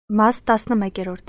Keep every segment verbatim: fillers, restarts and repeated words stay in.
Մաս տասնմեկերորդ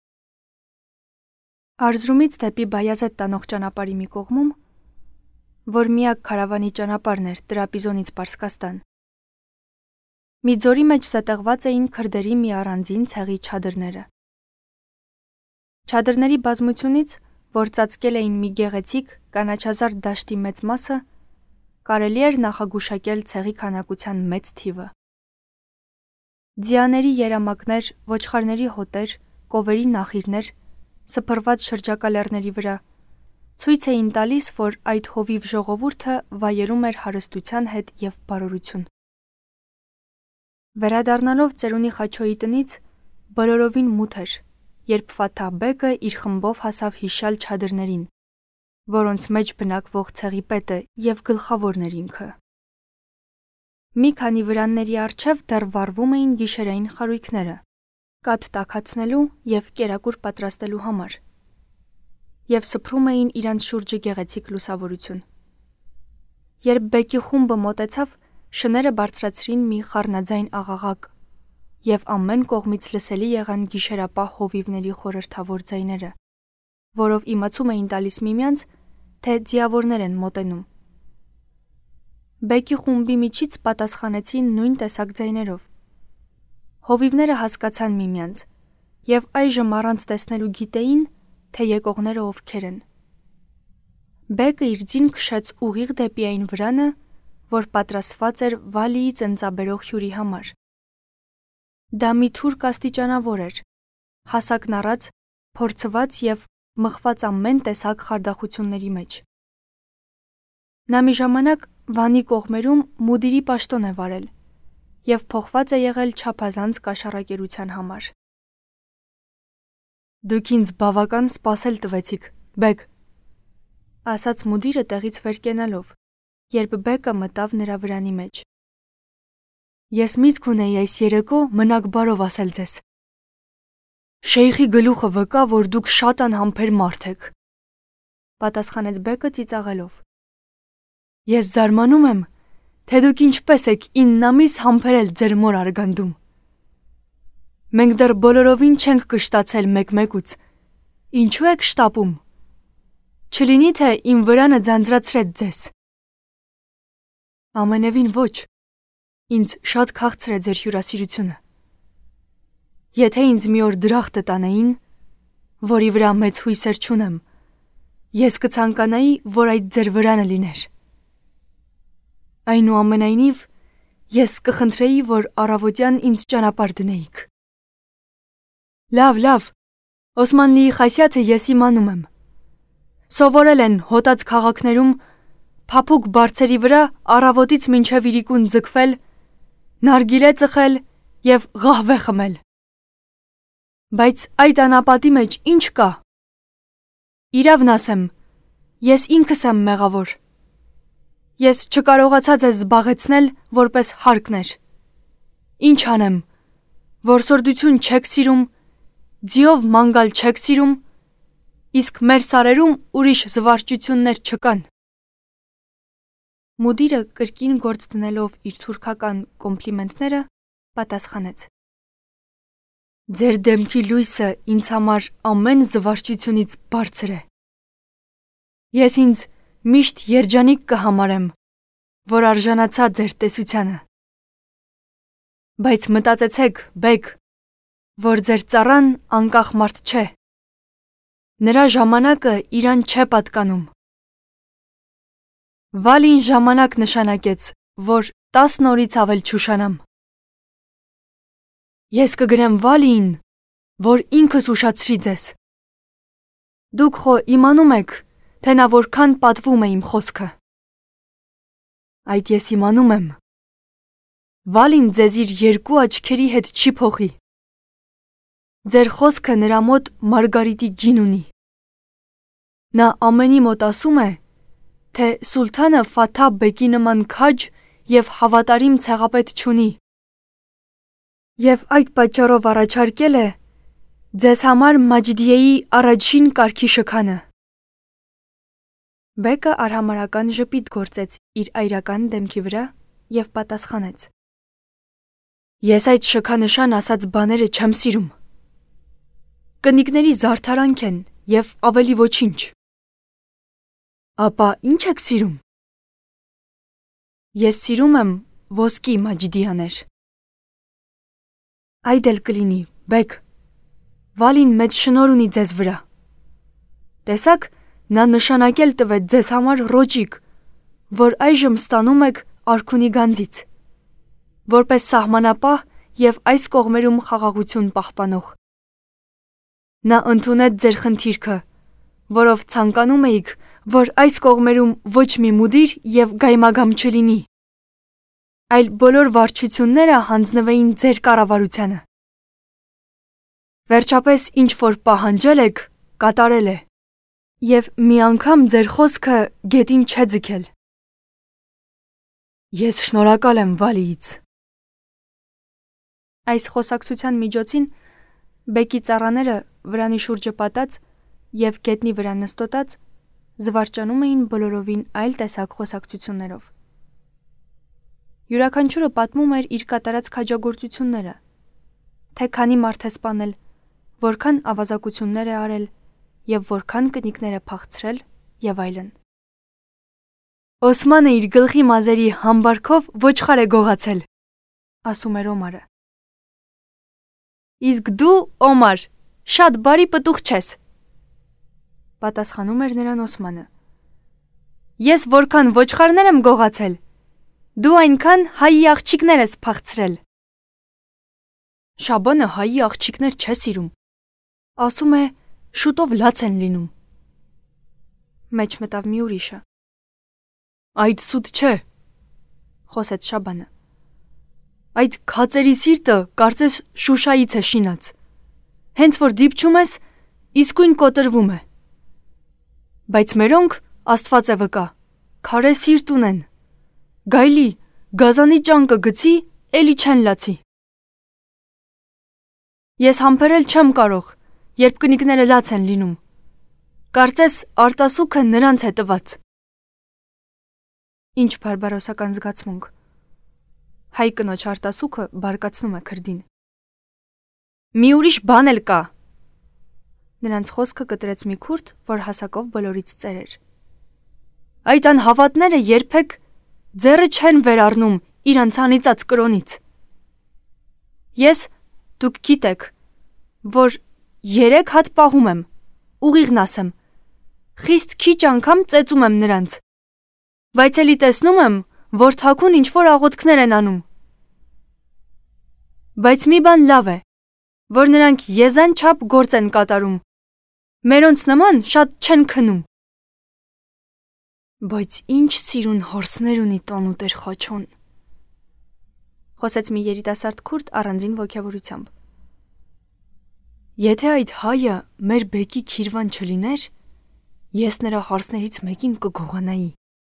Արզրումից դեպի Բայազեդ տանող ճանապարհի մի կողմում, որ միակ քարավանի ճանապարհն էր Տրապիզոնից Պարսկաստան, մի ձորի մեջ զետեղված էին քրդերի մի առանձին ցեղի չադրները։ Չադրների բազմությունից, որ ծածկել էին մի գեղեցիկ կանաչազարդ դաշտի մեծ մասը, կարելի էր նախագուշակել ցեղի քանակության մեծ թիվը։ Ձիաների երամակներ, ոչխարների հոտեր, կովերի նախիրներ, սփռված շրջակա լեռների վրա, ցույց էին տալիս, որ այդ հովիվ ժողովուրդը վայելում էր հարստության հետ և բարօրություն։ Վերադառնալով ծերունի Խաչոյի տնից, բոլորովին մութ էր, երբ Ֆաթահ բեկը իր խմբով հասավ հիշյալ չադրներին, որոնց մեջ բնակվող ցեղի պետը և գլխավորն էր ինքը։ Մի քանի վրանների առջև դեռ վառվում էին գիշերային խարույկները, կաթ տաքացնելու և կերակուր պատրաստելու համար, և սփռում էին իրանց շուրջը գեղեցիկ լուսավորություն։ Երբ բեկի խումբը մոտեցավ, շները բարձրացրին մի խառնաձայն աղաղակ, և ամեն կողմից լսելի եղան գիշերապահ հովիվների խորհրդավոր ձայները, որով իմացում էին տալիս միմյանց, թե ձիավորներ են մոտենում։ Բեկի խումբի միջից պատասխանեցին նույն տեսակ ձայներով։ Հովիվները հասկացան միմյանց, և այժմ առանց տեսնելու գիտեին, թե եկողները ովքեր են։ Բեկը իր ձին քշեց ուղիղ դեպի այն վրանը, որ պատրաստված էր Վալիի ծնծաբերող հյուրի համար։ Դա մի թուրք աստիճանավոր էր, հասակն առած, փորձված և մղված ամեն տեսակ խարդախությունների մեջ։ Նա մի ժամանակ վանի կողմերում մուդիրի պաշտոն է վարել և փոխված է եղել չափազանց կաշառակերության համար։ «Դուք ինձ բավական սպասել տվեցիք, բեգ», ասաց մուդիրը տեղից վեր կենալով, երբ բեկը մտավ նրա վրանի մեջ։ «Ես միտք ունեի այս երեկո մնաք բարով ասել ձեզ։ Շեյխի գլուխը վկա, որ դուք շատ անհամբեր մարդ եք», պատասխանեց բեկը ծիծաղելով։ «Ես զարմանում եմ, թե դուք ինչպես եք ինն ամիս համբերել ձեր մոր արգանդում։ Մենք դեռ բոլորովին չենք կշտացել մեկ-մեկուց, ինչու եք շտապում։ Չլինի, թե իմ վրանը ձանձրացրեց ձեզ։ Ամենևին ոչ, ինձ շատ քաղցր է ձեր հյուրասիրությունը։ Եթե ինձ մի օր դրախտը տանեին, որի վրա մեծ հույսեր չունեմ, ես կցանկանայի, որ այդ ձեր վրանը լիներ։ Այնուամենայնիվ, ես կխնդրեի, որ առավոտյան ինձ ճանապարհ դնեիք։ Լավ, լավ, Օսմանլիի խասյաթը ես իմանում եմ։ Սովորել են հոտած քաղաքներում փափուկ բարձերի վրա առավոտից մինչև իրիկուն ձգվել, նարգիլե ծխել և ղահվե խմել։ Բայց այդ անապատի մեջ ինչ կա։ Իրավն ասեմ, ես ինքս եմ մեղավոր։ Ես չկարողացա ձեզ զբաղեցնել, որպես հարկն էր։ Ինչ անեմ, որսորդություն չեք սիրում, ձիով ման գալ չեք սիրում, իսկ մեր սարերում ուրիշ զվարճություններ չկան։ Մուդիրը կրկին գործ դնելով իր թուրքական կոմպլիմենտները, պատասխանեց. Ձեր դեմքի լույսը ինձ համար ամեն զվարճությունից բարձր է։ Ես ինձ միշտ երջանիկ կհամարեմ, որ արժանացա ձեր տեսությանը։ Բայց մտածեցեք, բեգ, որ ձեր ծառան անկախ մարդ չէ։ Նրա ժամանակը իրան չէ պատկանում։ Վալին ժամանակ նշանակեց, որ տասն օրից ավել չուշանամ։ Ես կգրեմ Վալիին, որ ինքս ուշացրի ձեզ։ Դուք խո իմանում եք, թե նա որքան պատվում է իմ խոսքը։ Այդ ես իմանում եմ։ Վալին ձեզ իր երկու աչքերի հետ չի փոխի։ Ձեր խոսքը նրա մոտ մարգարիտի գին ունի։ Նա ամենի մոտ ասում է, թե սուլթանը Ֆաթահ բեկի նման քաջ և հավատարիմ ցեղապետ չունի, և այդ պատճառով առաջարկել է ձեզ համար Մաջդիեի առաջին կարգի շքանը։ Բեկը արհամարհական ժպիտ գործեց իր այրական դեմքի վրա և պատասխանեց. Ես այդ շքանշան ասած բաները չեմ սիրում։ կնիկների զարդարանք են և ավելի ոչինչ։ Ապա ինչ եք սիրում։ Ես սիրում եմ ոսկի Մաջիդյաներ։ Այդ էլ կլինի, Բեգ, Վալին մեծ շնորհ ունի ձեզ վրա։ Տեսաք, նա նշանակել տվեց ձեզ համար ռոճիկ, որ այժմ ստանում եք արքունի գանձից, որպես սահմանապահ և այս կողմերում խաղաղություն պահպանող։ Նա ընդունեց ձեր խնդիրքը, որով ցանկանում էիք, որ այս կողմերում ոչ մի մուդիր և գայմագամ չլինի, այլ բոլոր վարչությունները հանձնվեին ձեր կառավարությանը։ Վերջապես ինչ որ պահանջել եք, կատարել է, և մի անգամ ձեր խոսքը գետին չէ ձգել։ Ես շնորհակալ եմ Վալիից։ Այս խոսակցության միջոցին Բեկի ծառաները վրանի շուրջը պատած և գետնի վրա նստոտած զվարճանում էին բոլորովին այլ տեսակ խոսակցություններով։ Յուրաքանչյուրը պատմում էր իր կատարած քաջագործությունները, թե քանի մարդ է սպանել, որքան ավազակություններ է արել և որքան կնիկներ է փախցրել և այլն։ Օսմանը իր գլխի մազերի համբարքով ոչխար է գողացել, ասում էր Օմարը։ Իսկ դու, Օմար, շատ բարի պտուղ չես, պատասխանում էր նրան Օսմանը։ Ես որքան ոչխարներ եմ գողացել, դու այնքան հայի աղջիկներ ես փախցրել։ Շաբանը հայի աղջիկներ չէ սիրում, ասում է, շուտով լաց են լինում։ Մեջ մտավ մի ուրիշը։ Այդ սուտ չէ, խոսեց Շաբանը։ Այդ քածերի սիրտը կարծես Շուշայից է շինած, հենց որ դիպչում ես, իսկույն կոտրվում է։ Բայց մերոնք, Աստված է վկա, քարե սիրտ ունեն, գայլի, գազանի ճանկը գցի, էլի չեն լացի։ Ես համբերել չեմ կարող, երբ կնիկները լաց են լինում, կարծես արտասուքը նրանց է տված։ Ինչ բարբարոսական զգացմունք։ Հայ կնոջ արտասուքը բարկացնում է քրդին։ Մի ուրիշ բան էլ կա։ Նրանց խոսքը կտրեց մի քուրդ, որ հասակով բոլորից ծեր էր։ Այդ անհավատները երբեք ձեռը չեն վերառնում իրանց անիծած կրոնից։ Ես, դուք գիտեք, որ երեք հատ պահում եմ, ուղիղն ասեմ, խիստ քիչ անգամ ծեծում եմ նրանց, բայց էլի տեսնում եմ, որ թաքուն ինչ-որ աղոթքներ են անում։ Բայց մի բան լավ է, որ նրանք եզան չափ գործ են կատարում, մերոնց նման շատ չեն քնում։ Բայց ինչ սիրուն հորսներ ունի տանուտեր Խաչոն, խոսեց մի երիտասարդ քուրդ առանձին ոգևորությամբ։ Եթե այդ հայը մեր Բեկի քիրվան չլիներ, ես նրա հարսներից մեկին կգողանայի։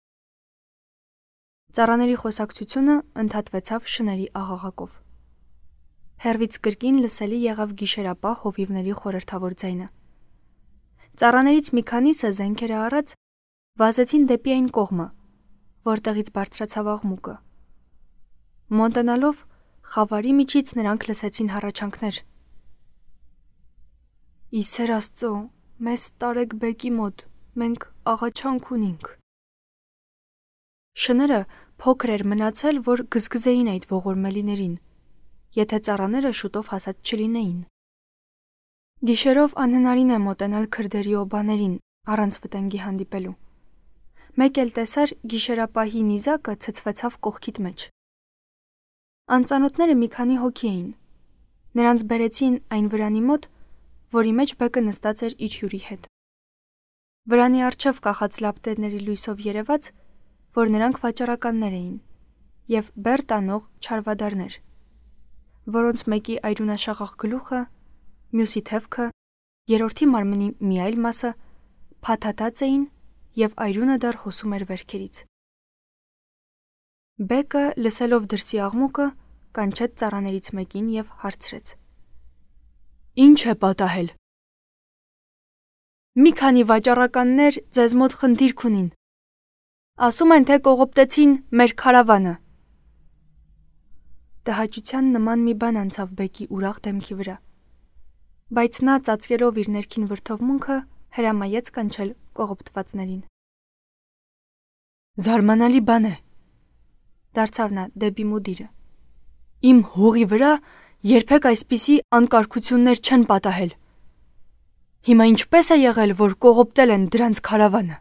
Ծառաների խոսակցությունը ընդհատվեցավ շների աղաղակով։ Հեռվից կրկին լսելի եղավ գիշերապահ հովիվների խորհրդավոր ձայնը։ Ծառաներից մի քանիսը զենքերը առած վազեցին դեպի այն կողմը, որտեղից բարձրացավ աղմուկը։ Մոտենալով խավարի միջից նրանք լսեցին հառաչանքներ։ Իսեր Աստծո, մեզ տարեք Բեկի մոտ, մենք աղաչանք ունինք։ Շները փոքր էր մնացել, որ գզգզեին այդ ողորմելիներին, եթե ծառաները շուտով հասած չլինեին։ Գիշերով անհնարին է մոտենալ քրդերի օբաներին, առանց վտանգի հանդիպելու։ Մեկ էլ տեսար գիշերապահի նիզակը ցցվեցավ կողքիդ մեջ։ Անծանոթները մի քանի հոգի էին։ Նրանց բերեցին այն վրանի մոտ, որի մեջ Բեկը նստած էր իր հյուրի հետ։ Վրանի առջև կախած լապտերների լույսով երևաց, որ նրանք վաճառականներ էին և բեռ տանող չարվադարներ, որոնց մեկի այրունաշաղախ գլուխը, մյուսի թևքը, երրորդի մարմնի մի այլ մասը փաթաթած էին և այրունը դեռ հոսում էր վերքերից։ Բեկը, լսելով դրսի աղմուկը, կանչեց ծառաներից մեկին և հարցրեց. Ինչ է պատահել։ Մի քանի վաճառականներ ձեզ մոտ խնդիրք ունին։ Ասում են, թե կողոպտեցին մեր քարավանը։ Տհաճության նման մի բան անցավ Բեկի ուրախ դեմքի վրա։ Բայց նա ծածկելով իր ներքին վրդովմունքը հրամայեց կանչել կողոպտվածներին։ Զարմանալի բան է, դարձավ նա դեպի մուդիրը։ Իմ հողի վրա երբեք այսպիսի անկարգություններ չեն պատահել։ Հիմա ինչպես է եղել, որ կողոպտել են դրանց քարավանը։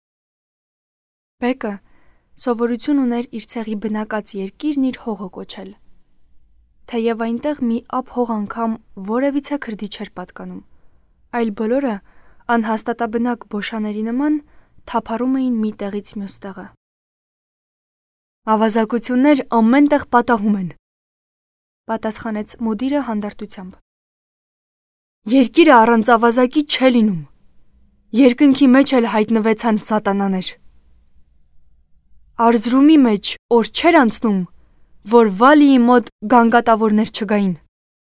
Բեկը սովորություն ուներ իր ցեղի բնակած երկիրն իր հողը կոչել։ Թեև այնտեղ մի ափ հող անգամ որևիցե քրդի չէր պատկանում, այլ բոլորը անհաստատաբնակ բոշաների նման թափառում էին մի տեղից մյուս տեղը։ Ավազակություններ ամեն տեղ պատահում են, պատասխանեց մուդիրը հանդարտությամբ։ Երկիրը առանց ավազակի չէ լինում։ Երկնքի մեջ էլ հայտնվեցան սատանաներ։ Արզրումի մեջ օր չէր անցնում, որ Վալիի մոտ գանգատավորներ չգային։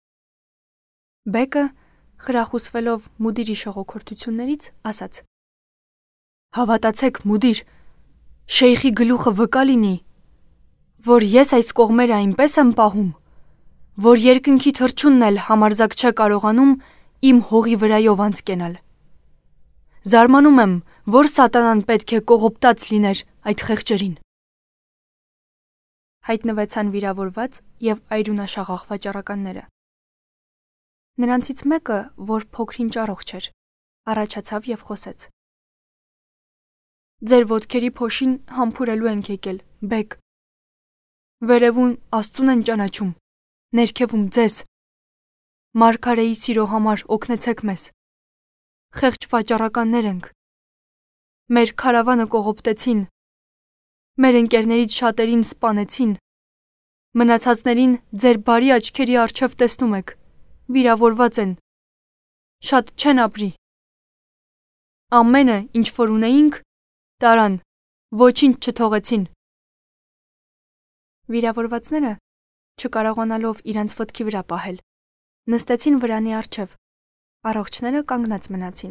Բեկը, խրախուսվելով մուդիրի շողոքորթություններից, ասաց. Հավատացեք, մուդիր, շեյխի գլուխը վկա լինի, որ ես այս կողմերը այնպես եմ պահում, որ երկնքի թռչունն էլ համարձակ չէ կարողանում իմ հողի վրայով անցկենալ։ Զարմանում եմ, որ սատանան պետք է կողոպտած լիներ այդ խեղճերին։ Հայտնվեցան վիրավորված և այրունաշաղախ վաճառականները։ Նրանցից մեկը, որ փոքրինչ առողջ էր, առաջացավ և խոսեց. Ձեր ոտքերի փոշին համբուրելու ենք եկել, բեք։ Վերևում Աստծուն են ճանաչում, ներքևում ձեզ։ Մարգարեի սիրո համար օգնեցեք մեզ։ Խեղճ վաճառականներ ենք։ Մեր քարավանը կողոպտեցին, մեր ընկերներից շատերին սպանեցին, մնացածներին ձեր բարի աչքերի առջև տեսնում եք, վիրավորված են, շատ չեն ապրի։ Ամենը, ինչ որ ունեինք, տարան, ոչինչ չթողեցին։ Վիրավորվածները, չկարողանալով իրանց ոտքի վրա պահել, նստեցին վրանի առջև, առողջները կանգնած մնացին։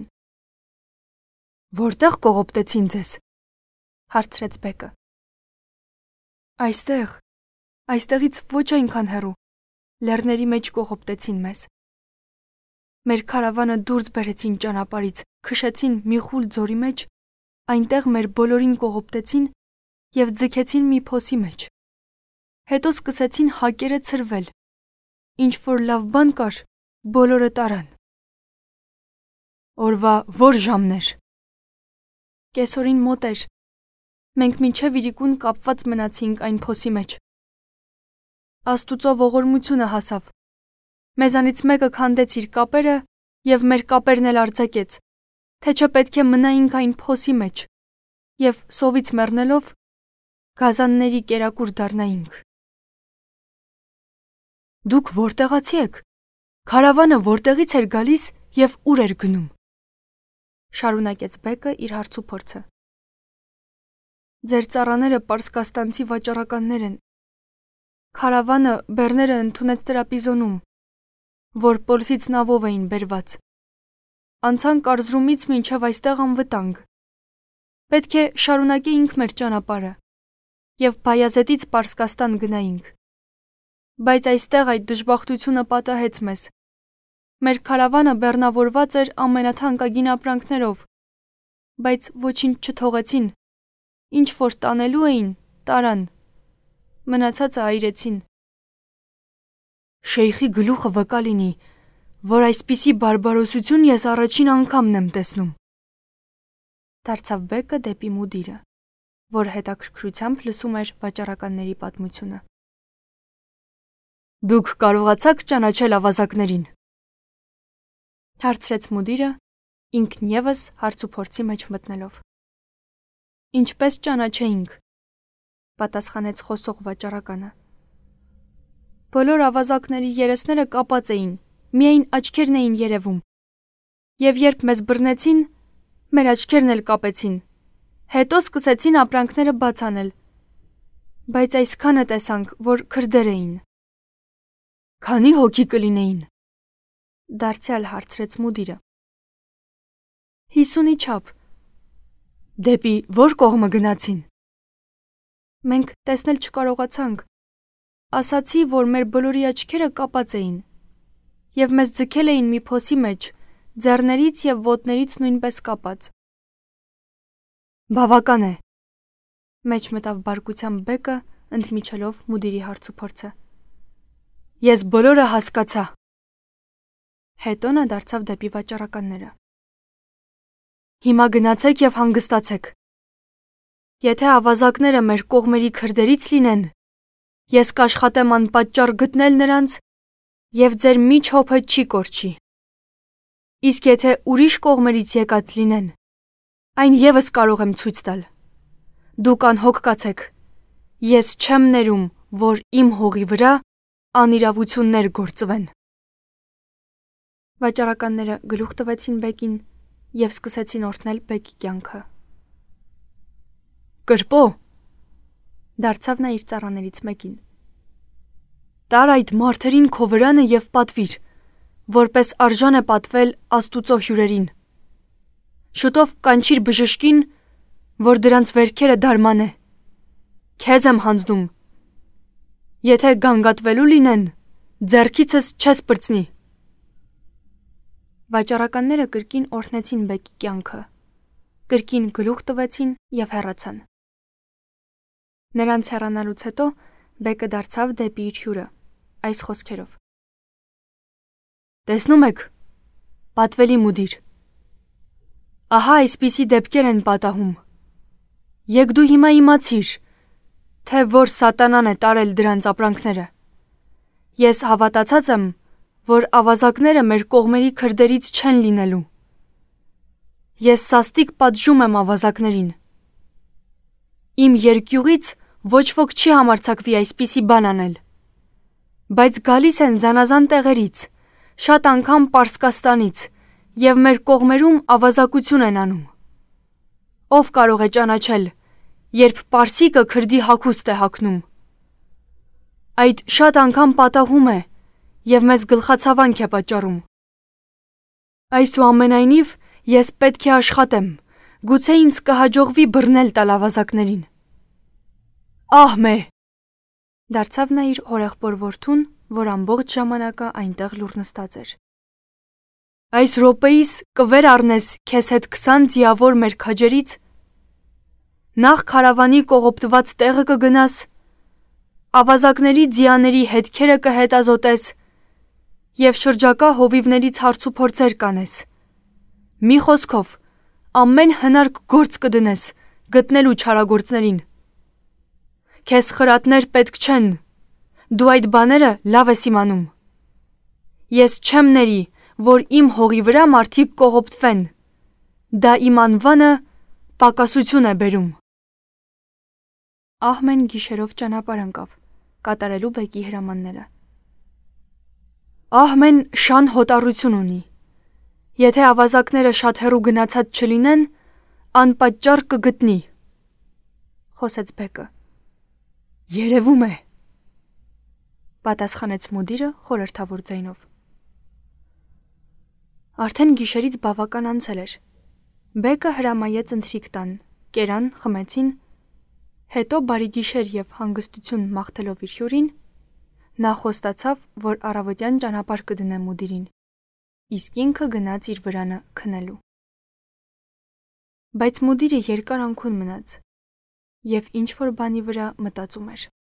Որտեղ կողոպտեցին ձեզ, հարցրեց բեկը։ Այստեղ, այստեղից ոչ այնքան հեռու, լեռների մեջ կողոպտեցին մեզ։ Մեր քարավանը դուրս բերեցին ճանապարհից, քշեցին մի խուլ ձորի մեջ, այնտեղ մեր բոլորին կողոպտեցին և ձգեցին մի փոսի մեջ։ Հետո սկսեցին հակերը ցրվել, ինչ որ լավ բան կար, բոլորը տարան։ Օրվա որ ժամն էր։ Կեսօրին մոտ էր։ Մենք մինչև իրիկուն կապված մնացինք այն փոսի մեջ։ Աստուծո ողորմությունը հասավ։ Մեզանից մեկը քանդեց իր կապերը և մեր կապերն էլ արձակեց, թե չէ պետք է մնայինք այն փոսի մեջ և սովից մեռնելով գազանների կերակուր դառնայինք։ Դուք որտեղացի եք։ Քարավանը որտեղից էր գալիս և ուր էր գնում։ Շարունակեց բեկը իր հարցուփորձը։ Ձեր ծառաները պարսկաստանցի վաճառականներ են։ Քարավանը բեռները ընդունեց Տրապիզոնում, որ Պոլսից նավով էին բերված։ Անցանք Արզրումից մինչև այստեղ անվտանգ։ Պետք է շարունակեինք մեր ճանապարհը և Բայազետից Պարսկաստան գնայինք։ Բայց այստեղ այդ դժբախտությունը պատահեց մեզ։ Մեր քարավանը բեռնավորված էր ամենաթանկագին ապրանքներով, բայց ոչինչ չթողեցին, ինչ որ տանելու էին, տարան, մնացածը այրեցին։ Շեյխի գլուխը վկա լինի, որ այսպիսի բարբարոսություն ես առաջին անգամն եմ տեսնում։ Դարձավ բեկը դեպի մուդիրը, որ հետաքրքրությամբ լսում էր վաճառականների պատմությունը։ Դուք կարողացաք ճանաչել ավազակներին, հարցրեց մուդիրը, ինքն ևս հարցուփորձի մեջ մտնելով։ Ինչպես ճանաչեինք, պատասխանեց խոսող վաճառականը։ Բոլոր ավազակների երեսները կապած էին, միայն աչքերն էին երևում։ Եվ երբ մեզ բռնեցին, մեր աչքերն էլ կապեցին։ Հետո սկսեցին ապրանքները բաց անել։ Բայց այսքանը տեսանք, որ քրդեր էին։ Քանի հոգի կլինեին, դարձյալ հարցրեց մուդիրը։ Հիսունի չափ։ Դեպի որ կողմը գնացին։ Մենք տեսնել չկարողացանք։ Ասացի, որ մեր բոլորի աչքերը կապած էին։ եւ մեզ ձգել էին մի փոսի մեջ, ձեռներից եւ ոտներից նույնպես կապած։ Բավական է, մեջ մտավ բարկությամբ Բեկը, ընդմիջելով մուդիրի հարցուփորձը։ Ես բոլորը հասկացա։ Հետո նա դարձավ դեպի վաճառականները։ Հիմա գնացեք եւ հանգստացեք։ Եթե ավազակները մեր կողմերի քրդերից լինեն, ես կաշխատեմ անպատճառ գտնել նրանց եւ ձեր մի չոփը չի կորչի։ Իսկ եթե ուրիշ կողմերից եկած լինեն, այն եւս կարող եմ ցույց տալ։ Դուք անհոգ կացեք։ Ես չեմ ներում, որ իմ հողի վրա անիրավություններ գործվեն։ Վաճառականները գլուխ տվեցին Բեկին եւ սկսեցին օրհնել Բեկի կյանքը։ Կրպո, դարձավ նա իր ծառաներից մեկին։ Տար այդ մարդերին քո վրանը եւ պատվիր, որպես արժան է պատվել Աստուծո հյուրերին։ Շուտով կանչիր բժշկին, որ դրանց վերքերը դարմանե։ Քեզ եմ հանձնում։ Եթե գանգատվելու լինեն, ձեռքիցս չես պրծնի։ Վաճառականները կրկին օրհնեցին Բեկի կյանքը, կրկին գլուխ տվեցին եւ հեռացան։ Նրանց հեռանալուց հետո Բեկը դարձավ դեպի իր հյուրը, այս խոսքերով. Տեսնում եք, պատվելի մուդիր, ահա այսպիսի դեպքեր են պատահում։ Եկ դու հիմա իմացիր, թե որ սատանան է տարել դրանց ապրանքները։ Ես հավատացած եմ, որ ավազակները մեր կողմերի քրդերից չեն լինելու։ Ես սաստիկ պատժում եմ ավազակներին։ Իմ երկյուղից ոչ ոք չի համարձակվի այսպիսի բան անել։ Բայց գալիս են զանազան տեղերից, շատ անգամ Պարսկաստանից, եւ մեր կողմերում ավազակություն են անում։ Ով կարող է ճանաչել, երբ Պարսիկը քրդի հագուստ է հագնում։ Այդ շատ անգամ պատահում է եւ մեզ գլխացավանք է պատճառում։ Այսուամենայնիվ ես պետք է աշխատեմ, գուցե ինձ կհաջողվի բռնել տալ ավազակներին։ Ահմե, դարձավ նա իր հորեղբոր որդուն, որ ամբողջ ժամանակը այնտեղ լուռ նստած էր։ Այս րոպեիս կվեր առնես քեզ հետ քսան ձիավոր մեր քաջերից, նախ քարավանի կողոպտված տեղը կգնաս, ավազակների ձիաների հետքերը կհետազոտես եւ շրջակա հովիվներից հարցուփորձեր կանես։ Մի խոսքով, ամեն հնարք գործ կդնես գտնելու չարագործներին։ Քեզ խրատներ պետք չեն, դու այդ բաները լավ ես իմանում։ Ես չեմ ների, որ իմ հողի վրա մարդիկ կողոպտվեն, դա իմ անվանը պակասություն է բերում։ Ահմեն գիշերով ճանապարհ ընկավ, կատարելու Բեկի հրամանները։ Ահմեն շան հոտառություն ունի։ Եթե ավազակները շատ հեռու գնացած չլինեն, անպատճառ կգտնի, խոսեց Բեկը։ Երևում է, պատասխանեց մուդիրը խորհրդավոր ձայնով։ Արդեն գիշերից բավական անցել էր։ Բեկը հրամայեց ընթրիք տան, կերան, խմեցին, հետո բարի գիշեր եւ հանգստություն մաղթելով իր հյուրին, նա խոստացավ, որ առավոտյան ճանապարհ կդնե մուդիրին, իսկ ինքը գնաց իր վրանը քնելու։ Բայց մուդիրը երկար անքուն մնաց եւ ինչ որ բանի վրա մտածում էր։